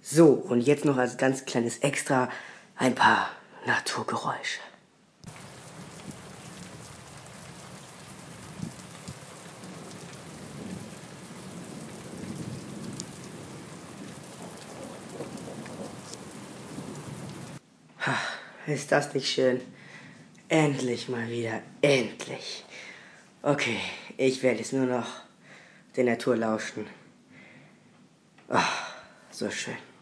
So, und jetzt noch als ganz kleines Extra ein paar Naturgeräusche. Ist das nicht schön? Endlich mal wieder, endlich. Okay, ich werde jetzt nur noch der Natur lauschen. So schön.